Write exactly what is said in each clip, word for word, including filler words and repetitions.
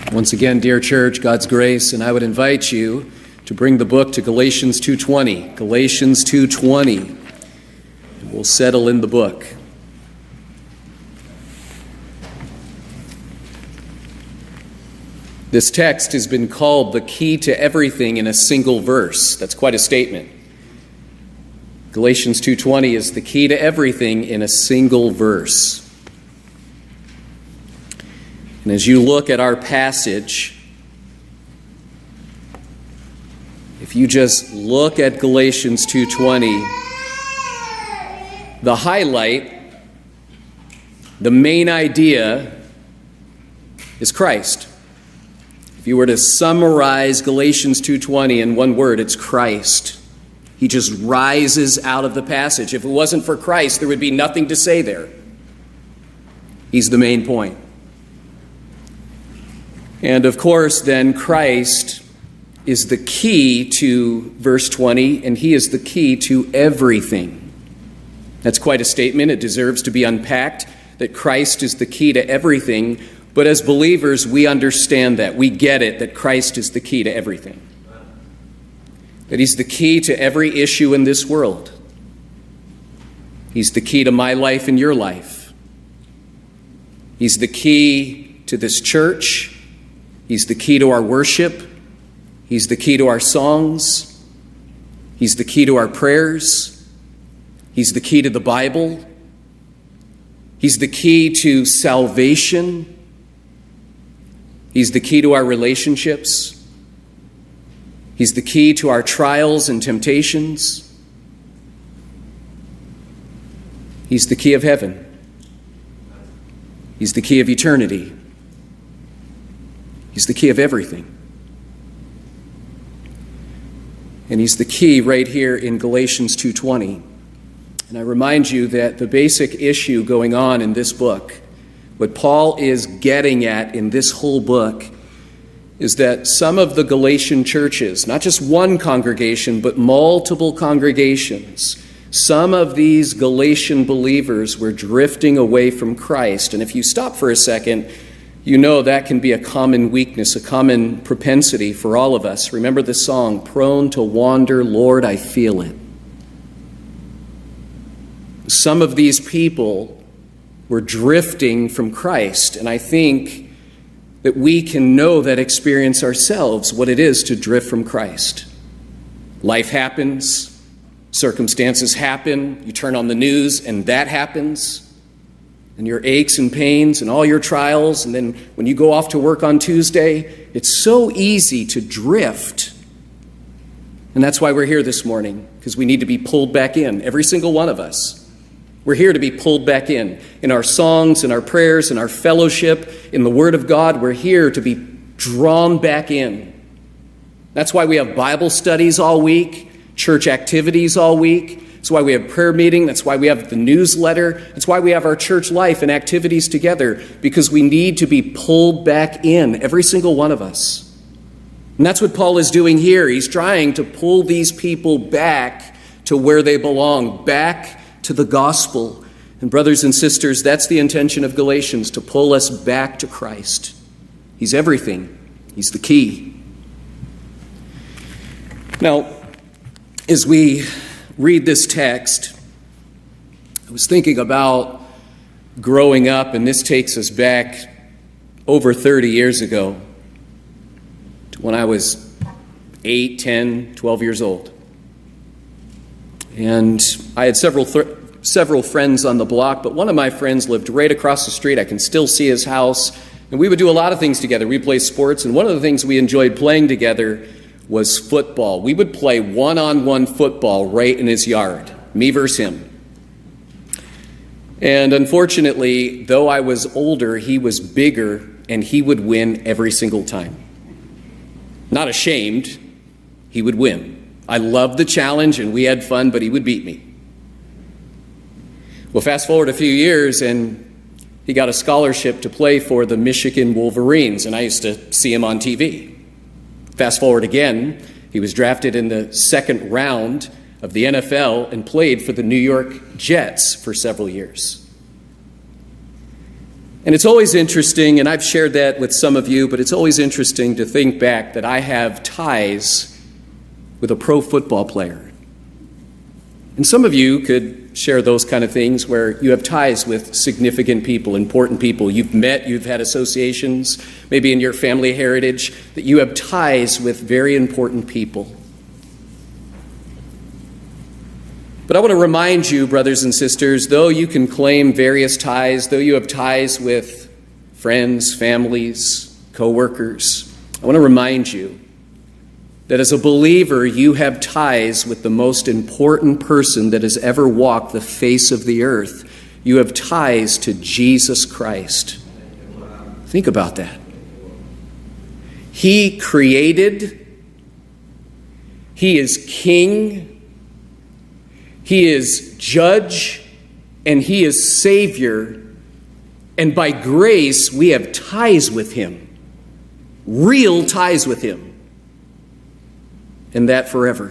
Once again, dear church, God's grace, and I would invite you to bring the book to Galatians two twenty. Galatians two twenty. And we'll settle in the book. This text has been called the key to everything in a single verse. That's quite a statement. Galatians two twenty is the key to everything in a single verse. And as you look at our passage, if you just look at Galatians two twenty, the highlight, the main idea is Christ. If you were to summarize Galatians two twenty in one word, it's Christ. He just rises out of the passage. If it wasn't for Christ, there would be nothing to say there. He's the main point. And of course, then, Christ is the key to verse twenty, and he is the key to everything. That's quite a statement. It deserves to be unpacked, that Christ is the key to everything. But as believers, we understand that. We get it, that Christ is the key to everything. That he's the key to every issue in this world. He's the key to my life and your life. He's the key to this church. He's the key to our worship. He's the key to our songs. He's the key to our prayers. He's the key to the Bible. He's the key to salvation. He's the key to our relationships. He's the key to our trials and temptations. He's the key of heaven. He's the key of eternity. He's the key of everything. And he's the key right here in Galatians two twenty. And I remind you that the basic issue going on in this book, what Paul is getting at in this whole book, is that some of the Galatian churches, not just one congregation, but multiple congregations, some of these Galatian believers were drifting away from Christ. And if you stop for a second, you know that can be a common weakness, a common propensity for all of us. Remember the song, "Prone to wander, Lord, I feel it." Some of these people were drifting from Christ, and I think that we can know that experience ourselves, what it is to drift from Christ. Life happens, circumstances happen, you turn on the news and that happens. And your aches and pains and all your trials, and then when you go off to work on Tuesday, it's so easy to drift. And that's why we're here this morning, because we need to be pulled back in, every single one of us. We're here to be pulled back in, in our songs, in our prayers, in our fellowship, in the Word of God. We're here to be drawn back in. That's why we have Bible studies all week, church activities all week. That's why we have prayer meeting. That's why we have the newsletter. That's why we have our church life and activities together, because we need to be pulled back in, every single one of us. And that's what Paul is doing here. He's trying to pull these people back to where they belong, back to the gospel. And brothers and sisters, that's the intention of Galatians, to pull us back to Christ. He's everything. He's the key. Now, as we read this text, I was thinking about growing up, and this takes us back over thirty years ago to when I was eight, ten, twelve years old. And I had several th- several friends on the block, but one of my friends lived right across the street. I can still see his house, and we would do a lot of things together. We'd play sports, and one of the things we enjoyed playing together was football. We would play one-on-one football right in his yard, me versus him. And unfortunately, though I was older, he was bigger, and he would win every single time. Not ashamed, he would win. I loved the challenge, and we had fun, but he would beat me. Well, fast forward a few years, and he got a scholarship to play for the Michigan Wolverines, and I used to see him on T V. Fast forward again, he was drafted in the second round of the N F L and played for the New York Jets for several years. And it's always interesting, and I've shared that with some of you, but it's always interesting to think back that I have ties with a pro football player. And some of you could share those kind of things where you have ties with significant people, important people. You've met, you've had associations, maybe in your family heritage, that you have ties with very important people. But I want to remind you, brothers and sisters, though you can claim various ties, though you have ties with friends, families, co-workers, I want to remind you that as a believer, you have ties with the most important person that has ever walked the face of the earth. You have ties to Jesus Christ. Think about that. He created, He is King, He is Judge, and He is Savior. And by grace, we have ties with Him. Real ties with Him. And that forever.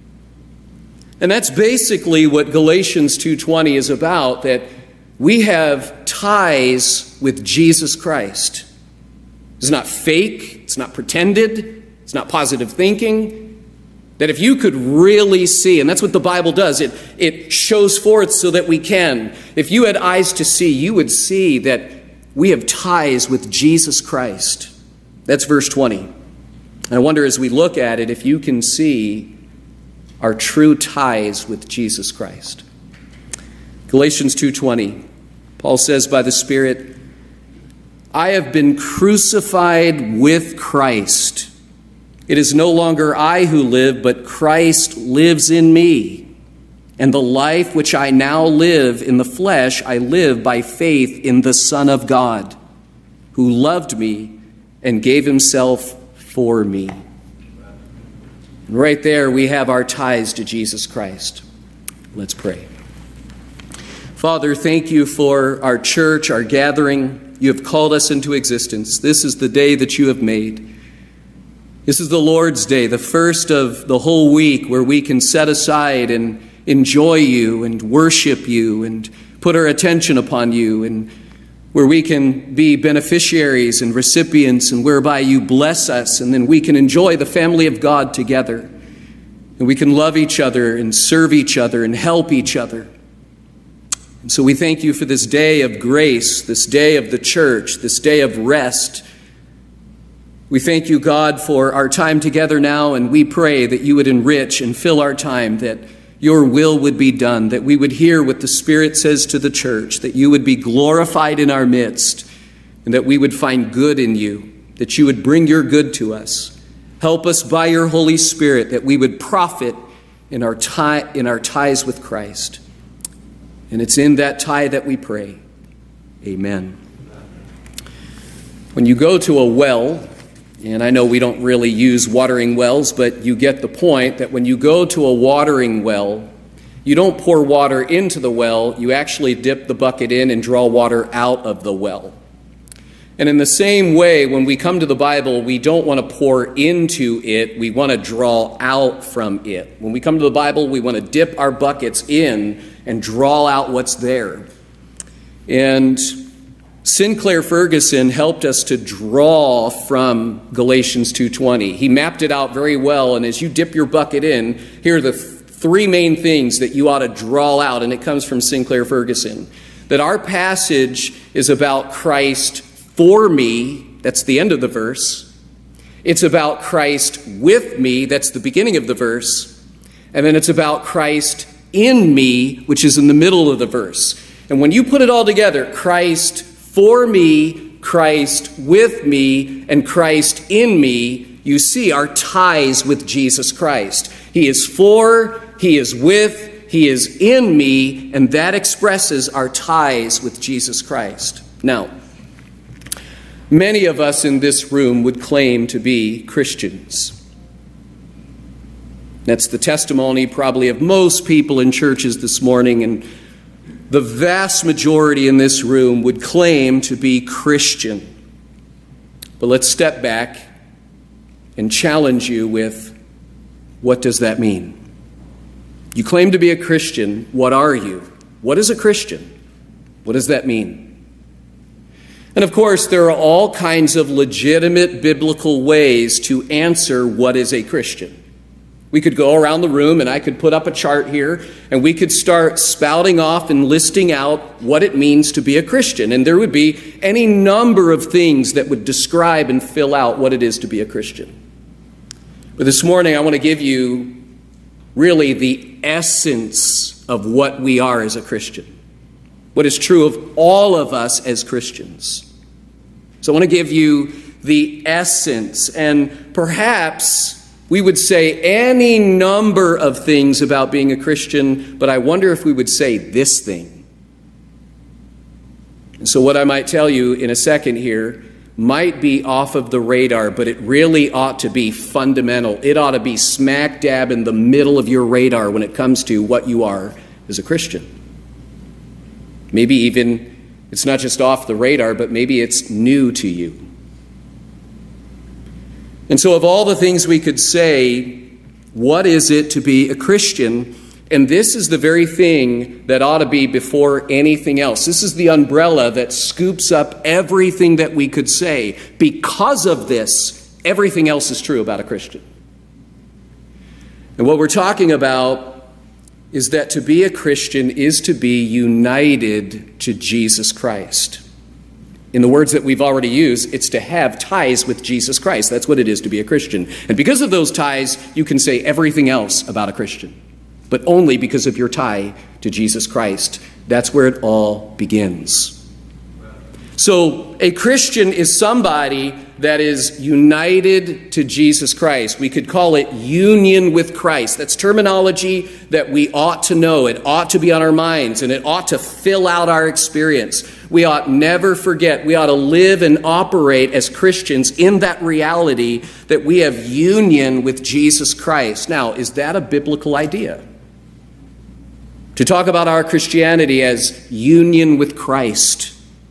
And that's basically what Galatians two twenty is about, that we have ties with Jesus Christ. It's not fake. It's not pretended. It's not positive thinking. That if you could really see, and that's what the Bible does, it, it shows forth so that we can. If you had eyes to see, you would see that we have ties with Jesus Christ. That's verse twenty. And I wonder as we look at it, if you can see our true ties with Jesus Christ. Galatians two twenty, Paul says by the Spirit, I have been crucified with Christ. It is no longer I who live, but Christ lives in me. And the life which I now live in the flesh, I live by faith in the Son of God, who loved me and gave himself for me. And right there we have our ties to Jesus Christ. Let's pray. Father, thank you for our church, our gathering. You have called us into existence. This is the day that you have made. This is the Lord's Day, the first of the whole week where we can set aside and enjoy you and worship you and put our attention upon you, and where we can be beneficiaries and recipients, and whereby you bless us, and then we can enjoy the family of God together. And we can love each other and serve each other and help each other. And so we thank you for this day of grace, this day of the church, this day of rest. We thank you, God, for our time together now, and we pray that you would enrich and fill our time, that your will would be done, that we would hear what the Spirit says to the church, that you would be glorified in our midst, and that we would find good in you, that you would bring your good to us. Help us by your Holy Spirit, that we would profit in our tie, in our ties with Christ. And it's in that tie that we pray. Amen. When you go to a well, and I know we don't really use watering wells, but you get the point that when you go to a watering well, you don't pour water into the well, you actually dip the bucket in and draw water out of the well. And in the same way, when we come to the Bible, we don't want to pour into it, we want to draw out from it. When we come to the Bible, we want to dip our buckets in and draw out what's there. And Sinclair Ferguson helped us to draw from Galatians two twenty. He mapped it out very well, and as you dip your bucket in, here are the th- three main things that you ought to draw out, and it comes from Sinclair Ferguson. That our passage is about Christ for me, that's the end of the verse. It's about Christ with me, that's the beginning of the verse. And then it's about Christ in me, which is in the middle of the verse. And when you put it all together, Christ for me, Christ with me, and Christ in me, you see our ties with Jesus Christ. He is for, he is with, he is in me, and that expresses our ties with Jesus Christ. Now, many of us in this room would claim to be Christians. That's the testimony probably of most people in churches this morning, and the vast majority in this room would claim to be Christian. But let's step back and challenge you with, what does that mean? You claim to be a Christian. What are you? What is a Christian? What does that mean? And of course, there are all kinds of legitimate biblical ways to answer what is a Christian. We could go around the room and I could put up a chart here and we could start spouting off and listing out what it means to be a Christian. And there would be any number of things that would describe and fill out what it is to be a Christian. But this morning I want to give you really the essence of what we are as a Christian. What is true of all of us as Christians. So I want to give you the essence, and perhaps we would say any number of things about being a Christian, but I wonder if we would say this thing. And so what I might tell you in a second here might be off of the radar, but it really ought to be fundamental. It ought to be smack dab in the middle of your radar when it comes to what you are as a Christian. Maybe even it's not just off the radar, but maybe it's new to you. And so of all the things we could say, what is it to be a Christian? And this is the very thing that ought to be before anything else. This is the umbrella that scoops up everything that we could say. Because of this, everything else is true about a Christian. And what we're talking about is that to be a Christian is to be united to Jesus Christ. In the words that we've already used, it's to have ties with Jesus Christ. That's what it is to be a Christian. And because of those ties, you can say everything else about a Christian. But only because of your tie to Jesus Christ. That's where it all begins. So a Christian is somebody that is united to Jesus Christ. We could call it union with Christ. That's terminology that we ought to know. It ought to be on our minds, and it ought to fill out our experience. We ought never forget. We ought to live and operate as Christians in that reality that we have union with Jesus Christ. Now, is that a biblical idea? To talk about our Christianity as union with Christ.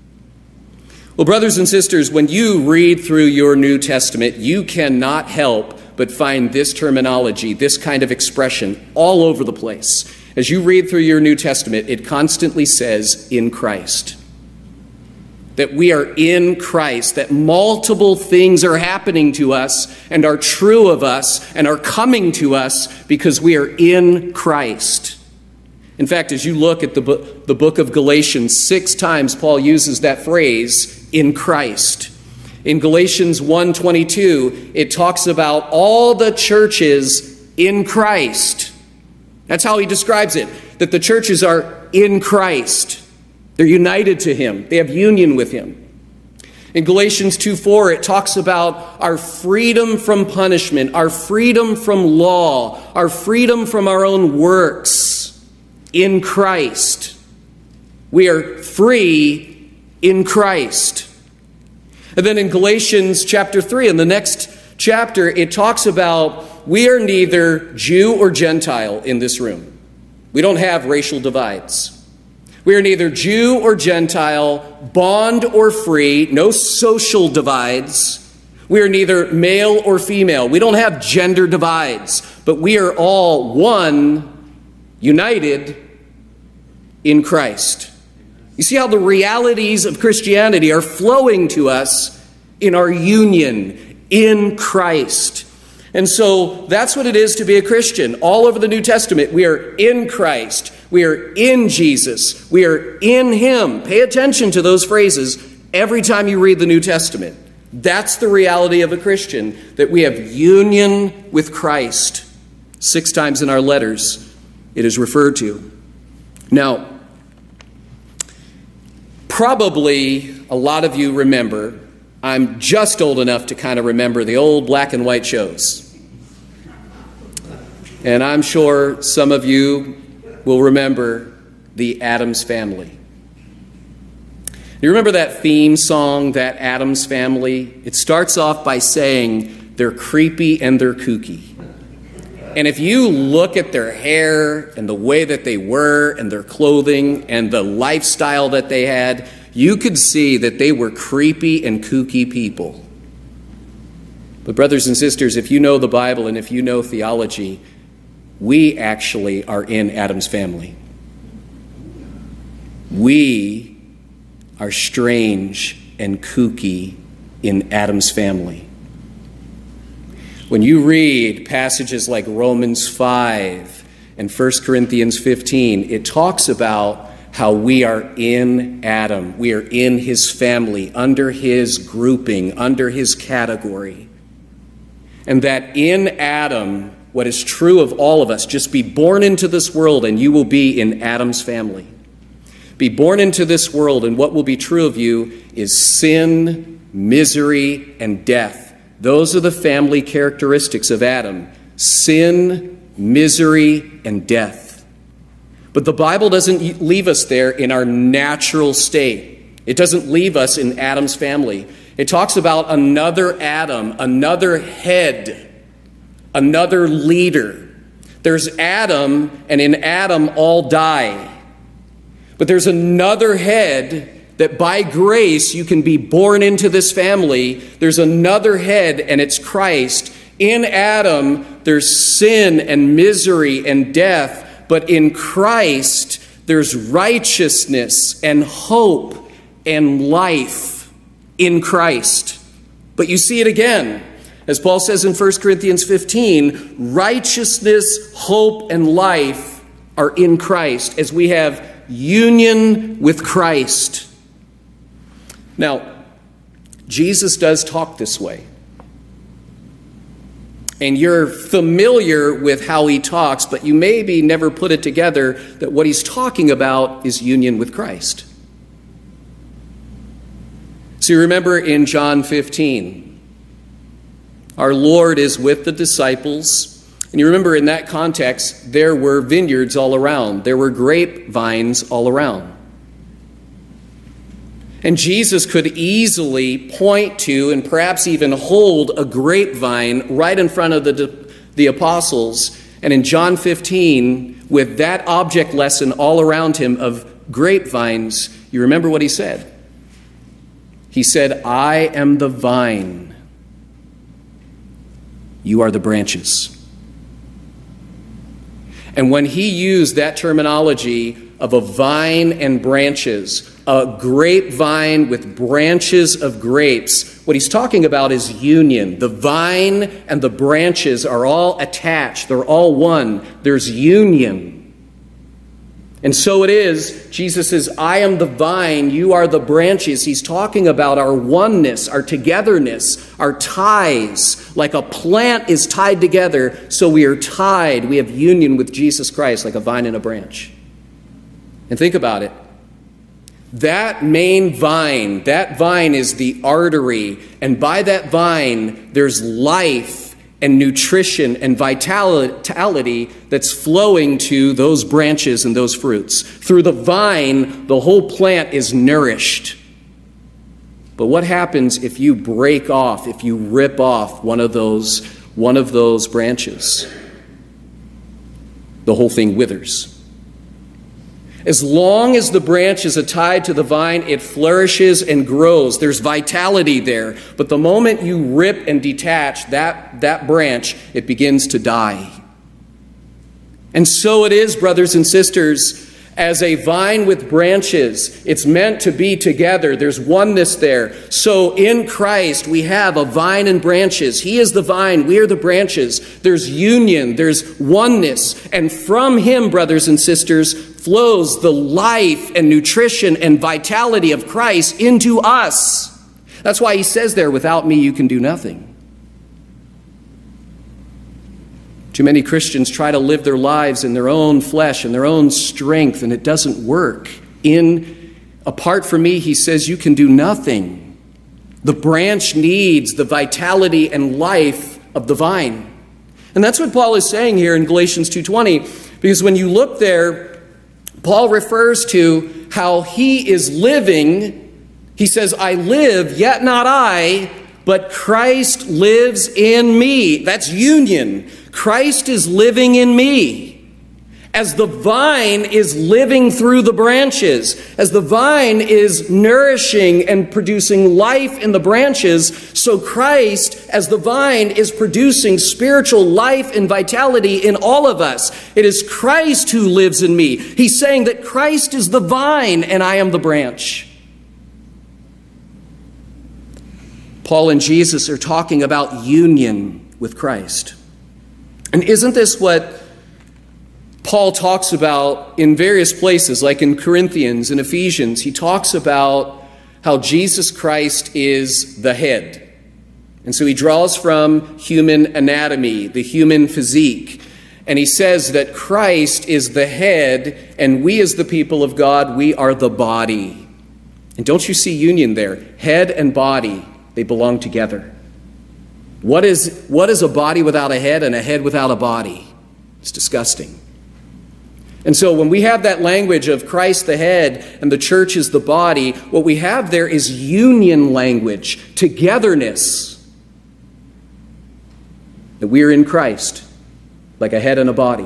Well, brothers and sisters, when you read through your New Testament, you cannot help but find this terminology, this kind of expression all over the place. As you read through your New Testament, it constantly says, in Christ. That we are in Christ, that multiple things are happening to us and are true of us and are coming to us because we are in Christ. In fact, as you look at the book, the book of Galatians, six times Paul uses that phrase, in Christ. In Galatians one twenty-two, it talks about all the churches in Christ. That's how he describes it, that the churches are in Christ. They're united to him. They have union with him. In Galatians two four, it talks about our freedom from punishment, our freedom from law, our freedom from our own works. In Christ. We are free in Christ. And then in Galatians chapter three, in the next chapter, it talks about we are neither Jew or Gentile in this room. We don't have racial divides. We are neither Jew or Gentile, bond or free, no social divides. We are neither male or female. We don't have gender divides, but we are all one, united in Christ. You see how the realities of Christianity are flowing to us in our union in Christ. And so that's what it is to be a Christian. All over the New Testament, we are in Christ. We are in Jesus. We are in him. Pay attention to those phrases every time you read the New Testament. That's the reality of a Christian, that we have union with Christ. Six times in our letters it is referred to. Now, probably a lot of you remember, I'm just old enough to kind of remember the old black and white shows. And I'm sure some of you will remember the Addams Family. You remember that theme song, That Addams Family? It starts off by saying they're creepy and they're kooky. And if you look at their hair and the way that they were and their clothing and the lifestyle that they had, you could see that they were creepy and kooky people. But brothers and sisters, if you know the Bible and if you know theology, we actually are in Addams family. We are strange and kooky in Adam's family. When you read passages like Romans five and First Corinthians fifteen, it talks about how we are in Adam. We are in his family, under his grouping, under his category. And that in Adam, what is true of all of us, just be born into this world and you will be in Adam's family. Be born into this world and what will be true of you is sin, misery, and death. Those are the family characteristics of Adam. Sin, misery, and death. But the Bible doesn't leave us there in our natural state. It doesn't leave us in Adam's family. It talks about another Adam, another head, another leader. There's Adam, and in Adam all die. But there's another head that by grace you can be born into this family. There's another head, and it's Christ. In Adam, there's sin and misery and death. But in Christ, there's righteousness and hope and life in Christ. But you see it again. As Paul says in First Corinthians fifteen, righteousness, hope, and life are in Christ as we have union with Christ. Now, Jesus does talk this way. And you're familiar with how he talks, but you maybe never put it together that what he's talking about is union with Christ. So you remember in John fifteen, our Lord is with the disciples. And you remember in that context, there were vineyards all around. There were grapevines all around. And Jesus could easily point to and perhaps even hold a grapevine right in front of the, the apostles. And in John fifteen, with that object lesson all around him of grapevines, you remember what he said? He said, I am the vine. You are the branches. And when he used that terminology of a vine and branches, a grapevine with branches of grapes, what he's talking about is union. The vine and the branches are all attached. They're all one. There's union. And so it is, Jesus says, I am the vine, you are the branches. He's talking about our oneness, our togetherness, our ties. Like a plant is tied together, so we are tied. We have union with Jesus Christ like a vine and a branch. And think about it. That main vine, that vine is the artery. And by that vine, there's life and nutrition and vitality that's flowing to those branches and those fruits. Through the vine, the whole plant is nourished. But what happens if you break off, if you rip off one of those, one of those branches? The whole thing withers. As long as the branch is tied to the vine, it flourishes and grows. There's vitality there. But the moment you rip and detach that, that branch, it begins to die. And so it is, brothers and sisters, as a vine with branches. It's meant to be together. There's oneness there. So in Christ, we have a vine and branches. He is the vine. We are the branches. There's union. There's oneness. And from him, brothers and sisters, flows the life and nutrition and vitality of Christ into us. That's why he says there, without me, you can do nothing. Too many Christians try to live their lives in their own flesh and their own strength, and it doesn't work. In, apart from me, he says, you can do nothing. The branch needs the vitality and life of the vine. And that's what Paul is saying here in Galatians two twenty, because when you look there, Paul refers to how he is living. He says, I live, yet not I, but Christ lives in me. That's union. Christ is living in me. As the vine is living through the branches, as the vine is nourishing and producing life in the branches, so Christ, as the vine, is producing spiritual life and vitality in all of us. It is Christ who lives in me. He's saying that Christ is the vine and I am the branch. Paul and Jesus are talking about union with Christ. And isn't this what Paul talks about in various places, like in Corinthians and Ephesians? He talks about how Jesus Christ is the head. And so he draws from human anatomy, the human physique. And he says that Christ is the head, and we as the people of God, we are the body. And don't you see union there? Head and body, they belong together. What is, what is a body without a head and a head without a body? It's disgusting. And so when we have that language of Christ the head and the church is the body, what we have there is union language, togetherness. That we are in Christ, like a head and a body.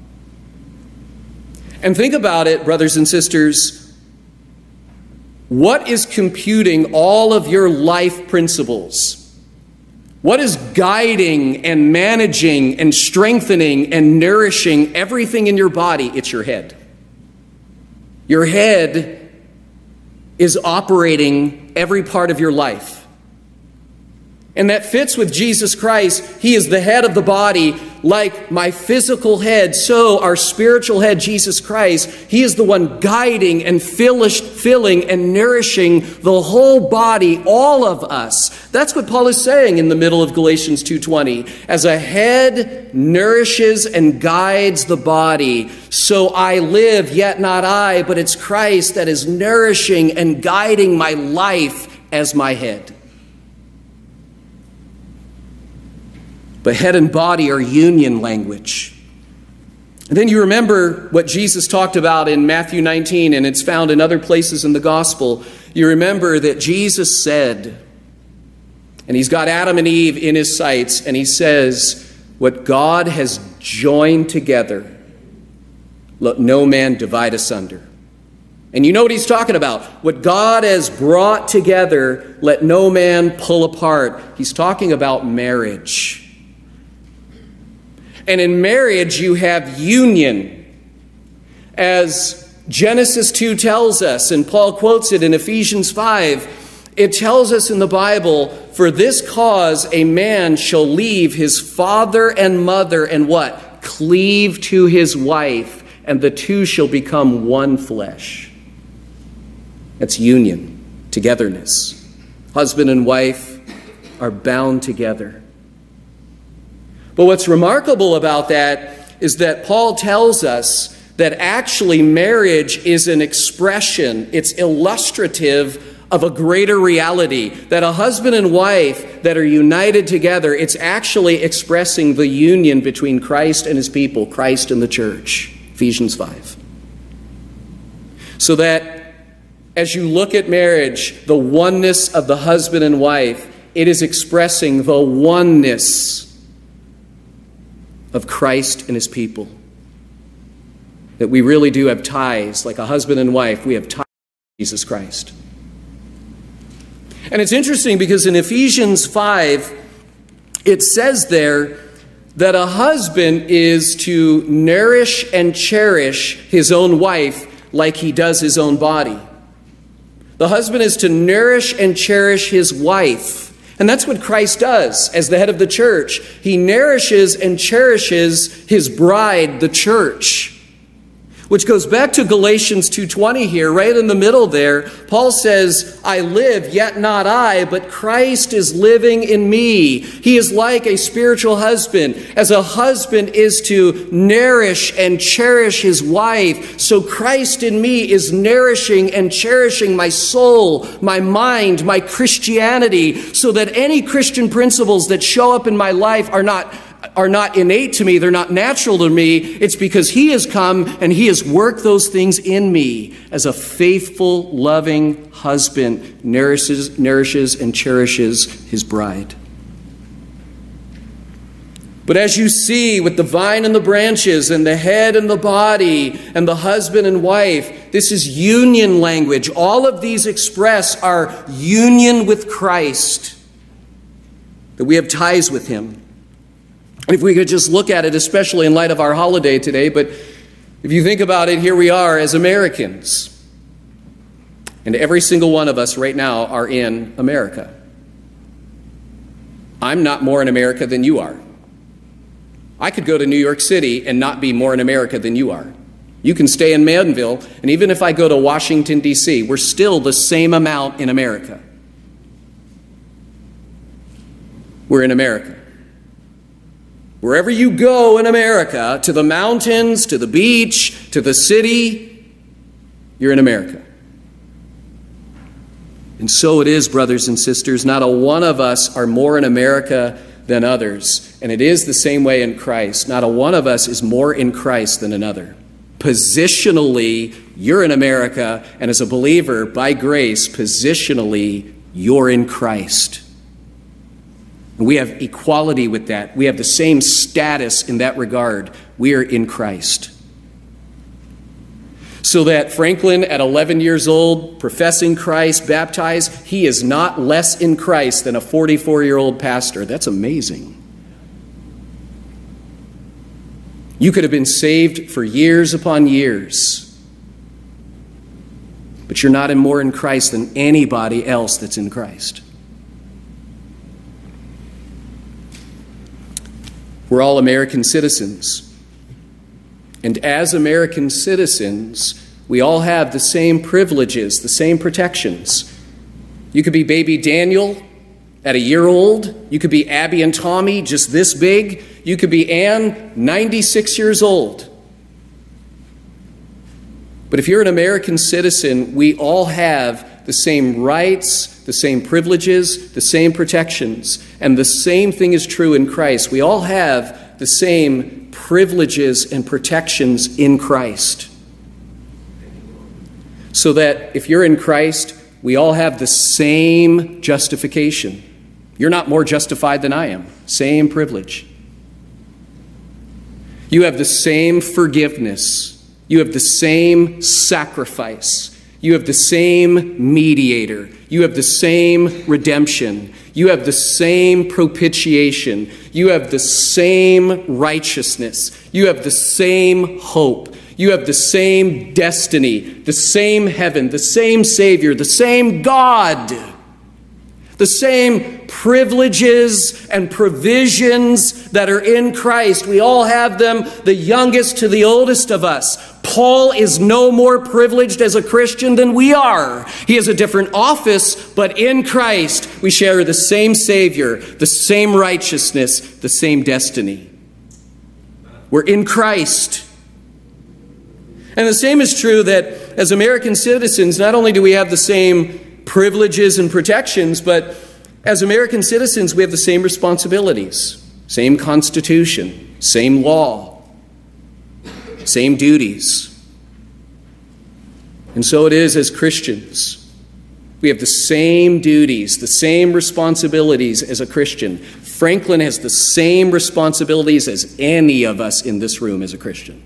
And think about it, brothers and sisters. What is computing all of your life principles? What is guiding and managing and strengthening and nourishing everything in your body? It's your head. Your head is operating every part of your life. And that fits with Jesus Christ. He is the head of the body, like my physical head, so our spiritual head, Jesus Christ, he is the one guiding and filling and nourishing the whole body, all of us. That's what Paul is saying in the middle of Galatians two twenty. As a head nourishes and guides the body, so I live, yet not I, but it's Christ that is nourishing and guiding my life as my head. But head and body are union language. And then you remember what Jesus talked about in Matthew nineteen, and it's found in other places in the gospel. You remember that Jesus said, and he's got Adam and Eve in his sights, and he says, what God has joined together, let no man divide asunder. And you know what he's talking about. What God has brought together, let no man pull apart. He's talking about marriage. And in marriage, you have union. As Genesis two tells us, and Paul quotes it in Ephesians five, it tells us in the Bible, for this cause a man shall leave his father and mother and what? Cleave to his wife, and the two shall become one flesh. That's union, togetherness. Husband and wife are bound together. But what's remarkable about that is that Paul tells us that actually marriage is an expression, it's illustrative of a greater reality. That a husband and wife that are united together, it's actually expressing the union between Christ and his people, Christ and the church. Ephesians five. So that as you look at marriage, the oneness of the husband and wife, it is expressing the oneness of Christ and his people. That we really do have ties, like a husband and wife, we have ties with Jesus Christ. And it's interesting because in Ephesians five, it says there that a husband is to nourish and cherish his own wife like he does his own body. The husband is to nourish and cherish his wife. And that's what Christ does as the head of the church. He nourishes and cherishes his bride, the church. Which goes back to Galatians two twenty here, right in the middle there. Paul says, I live, yet not I, but Christ is living in me. He is like a spiritual husband. As a husband is to nourish and cherish his wife, so Christ in me is nourishing and cherishing my soul, my mind, my Christianity, so that any Christian principles that show up in my life are not are not innate to me, they're not natural to me. It's because he has come and he has worked those things in me as a faithful, loving husband nourishes, nourishes and cherishes his bride. But as you see with the vine and the branches and the head and the body and the husband and wife, this is union language. All of these express our union with Christ, that we have ties with him. And if we could just look at it, especially in light of our holiday today, but if you think about it, here we are as Americans. And every single one of us right now are in America. I'm not more in America than you are. I could go to New York City and not be more in America than you are. You can stay in Manville, and even if I go to Washington, D C, we're still the same amount in America. We're in America. Wherever you go in America, to the mountains, to the beach, to the city, you're in America. And so it is, brothers and sisters. Not a one of us are more in America than others. And it is the same way in Christ. Not a one of us is more in Christ than another. Positionally, you're in America, and as a believer, by grace, positionally, you're in Christ. And we have equality with that. We have the same status in that regard. We are in Christ. So that Franklin, at eleven years old, professing Christ, baptized, he is not less in Christ than a forty-four-year-old pastor. That's amazing. You could have been saved for years upon years, but you're not more in Christ than anybody else that's in Christ. We're all American citizens. And as American citizens, we all have the same privileges, the same protections. You could be baby Daniel at a year old. You could be Abby and Tommy just this big. You could be Ann, ninety-six years old. But if you're an American citizen, we all have the same rights, the same privileges, the same protections. And the same thing is true in Christ. We all have the same privileges and protections in Christ. So that if you're in Christ, we all have the same justification. You're not more justified than I am. Same privilege. You have the same forgiveness. You have the same sacrifice. You have the same mediator. You have the same redemption. You have the same propitiation. You have the same righteousness. You have the same hope. You have the same destiny, the same heaven, the same Savior, the same God, the same privileges and provisions that are in Christ. We all have them, the youngest to the oldest of us. Paul is no more privileged as a Christian than we are. He has a different office, but in Christ we share the same Savior, the same righteousness, the same destiny. We're in Christ. And the same is true that as American citizens, not only do we have the same privileges and protections, but as American citizens, we have the same responsibilities, same constitution, same law, same duties. And so it is as Christians. We have the same duties, the same responsibilities as a Christian. Franklin has the same responsibilities as any of us in this room as a Christian.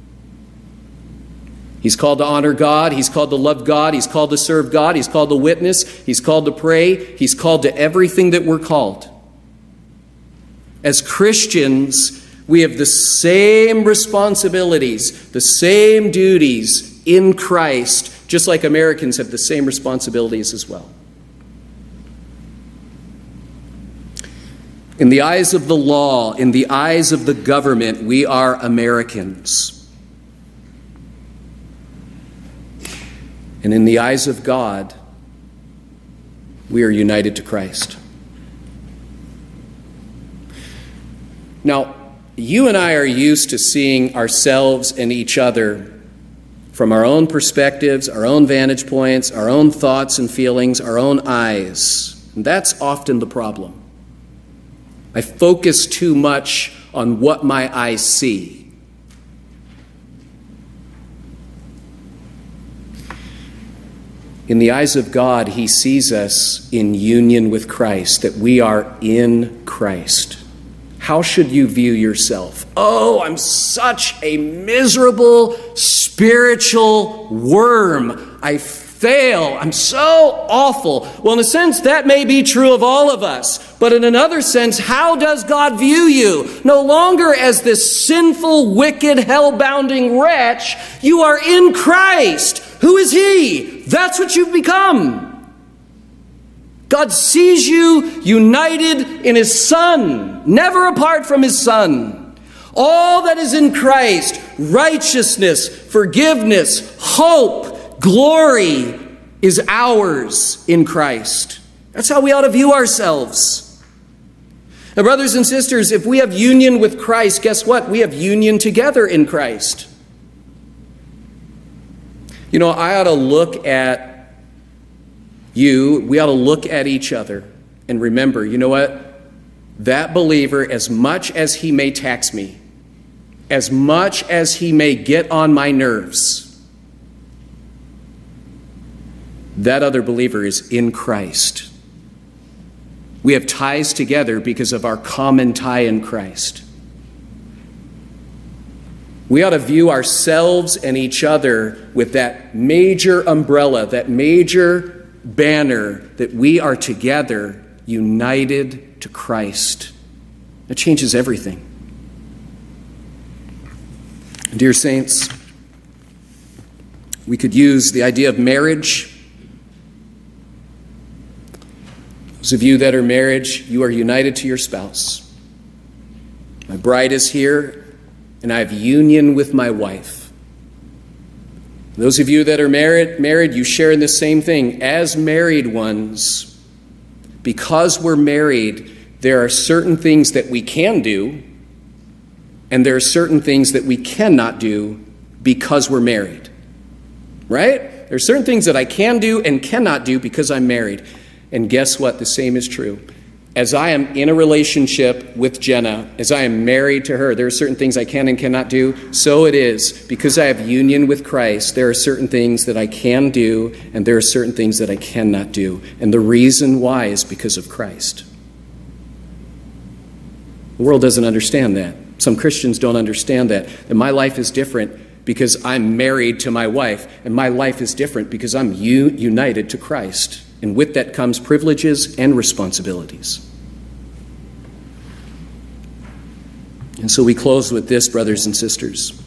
He's called to honor God. He's called to love God. He's called to serve God. He's called to witness. He's called to pray. He's called to everything that we're called. As Christians, we have the same responsibilities, the same duties in Christ, just like Americans have the same responsibilities as well. In the eyes of the law, in the eyes of the government, we are Americans. And in the eyes of God, we are united to Christ. Now, you and I are used to seeing ourselves and each other from our own perspectives, our own vantage points, our own thoughts and feelings, our own eyes. And that's often the problem. I focus too much on what my eyes see. In the eyes of God, He sees us in union with Christ, that we are in Christ. How should you view yourself? Oh, I'm such a miserable spiritual worm. I fail. I'm so awful. Well, in a sense, that may be true of all of us. But in another sense, how does God view you? No longer as this sinful, wicked, hell-bounding wretch. You are in Christ. Who is He? That's what you've become. God sees you united in his Son, never apart from his Son. All that is in Christ, righteousness, forgiveness, hope, glory, is ours in Christ. That's how we ought to view ourselves. Now, brothers and sisters, if we have union with Christ, guess what? We have union together in Christ. You know, I ought to look at you, we ought to look at each other and remember, you know what? That believer, as much as he may tax me, as much as he may get on my nerves, that other believer is in Christ. We have ties together because of our common tie in Christ. We ought to view ourselves and each other with that major umbrella, that major banner that we are together united to Christ. That changes everything. Dear saints, we could use the idea of marriage. Those of you that are married, you are united to your spouse. My bride is here, and I have union with my wife. Those of you that are married, married, you share in the same thing. As married ones, because we're married, there are certain things that we can do, and there are certain things that we cannot do because we're married. Right? There are certain things that I can do and cannot do because I'm married. And guess what? The same is true. As I am in a relationship with Jenna, as I am married to her, there are certain things I can and cannot do. So it is. Because I have union with Christ, there are certain things that I can do, and there are certain things that I cannot do. And the reason why is because of Christ. The world doesn't understand that. Some Christians don't understand that. That my life is different because I'm married to my wife, and my life is different because I'm u- united to Christ. And with that comes privileges and responsibilities. And so we close with this, brothers and sisters.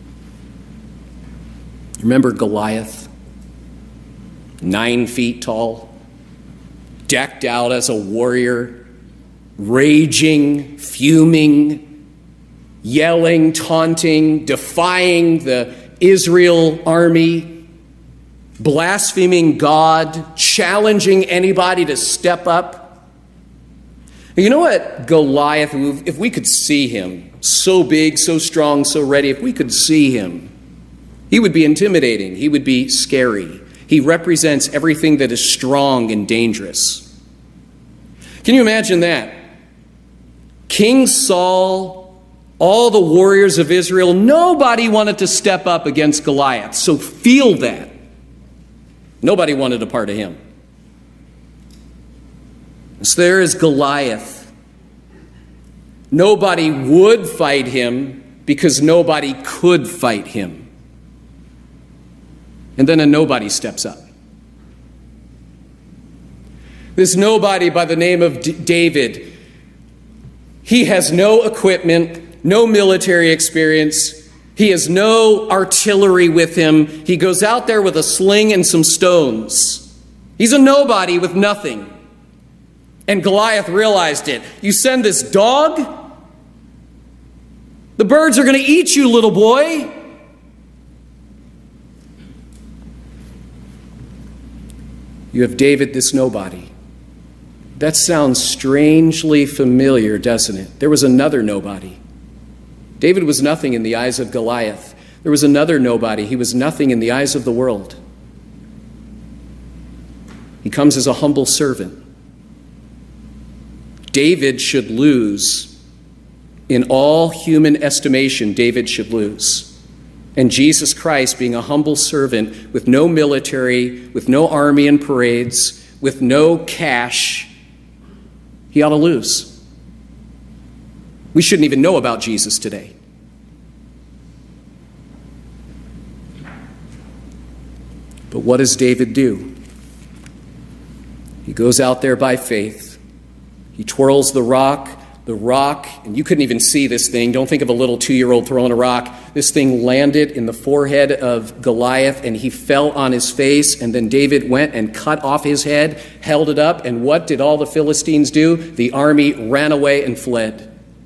Remember Goliath? Nine feet tall, decked out as a warrior, raging, fuming, yelling, taunting, defying the Israel army, blaspheming God, challenging anybody to step up. You know what, Goliath, if we could see him, so big, so strong, so ready, if we could see him, he would be intimidating. He would be scary. He represents everything that is strong and dangerous. Can you imagine that? King Saul, all the warriors of Israel, nobody wanted to step up against Goliath. So feel that. Nobody wanted a part of him. So there is Goliath. Nobody would fight him because nobody could fight him. And then a nobody steps up. This nobody by the name of D- David, he has no equipment, no military experience. He has no artillery with him. He goes out there with a sling and some stones. He's a nobody with nothing. And Goliath realized it. You send this dog? The birds are going to eat you, little boy. You have David, this nobody. That sounds strangely familiar, doesn't it? There was another nobody. David was nothing in the eyes of Goliath. There was another nobody. He was nothing in the eyes of the world. He comes as a humble servant. David should lose. In all human estimation, David should lose. And Jesus Christ, being a humble servant with no military, with no army and parades, with no cash, he ought to lose. We shouldn't even know about Jesus today. But what does David do? He goes out there by faith. He twirls the rock, the rock, and you couldn't even see this thing. Don't think of a little two-year-old throwing a rock. This thing landed in the forehead of Goliath, and he fell on his face, and then David went and cut off his head, held it up, and what did all the Philistines do? The army ran away and fled.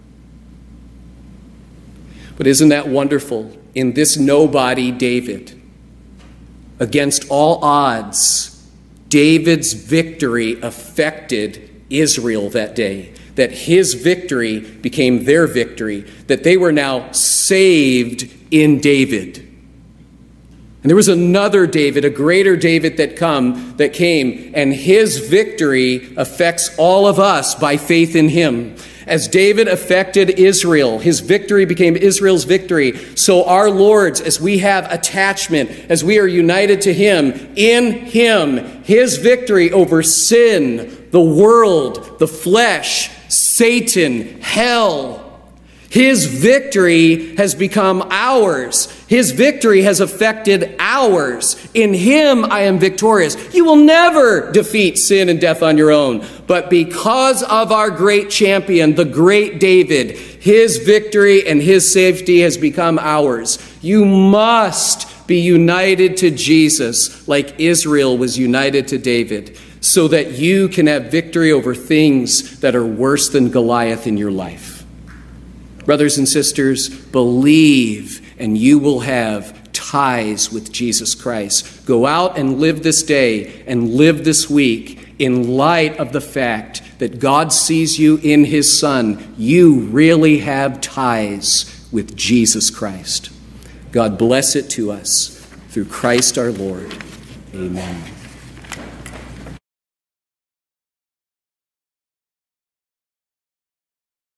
But isn't that wonderful? In this nobody, David, against all odds, David's victory affected Israel that day. That his victory became their victory. That they were now saved in David. And there was another David, a greater David that come that came, and his victory affects all of us by faith in him. As David affected Israel, his victory became Israel's victory. So our Lord's, as we have attachment, as we are united to him, in him, his victory over sin, the world, the flesh, Satan, hell, his victory has become ours. His victory has affected ours. In him I am victorious. You will never defeat sin and death on your own. But because of our great champion, the great David, his victory and his safety has become ours. You must be united to Jesus like Israel was united to David, so that you can have victory over things that are worse than Goliath in your life. Brothers and sisters, believe and you will have ties with Jesus Christ. Go out and live this day and live this week in light of the fact that God sees you in his Son. You really have ties with Jesus Christ. God bless it to us through Christ our Lord. Amen.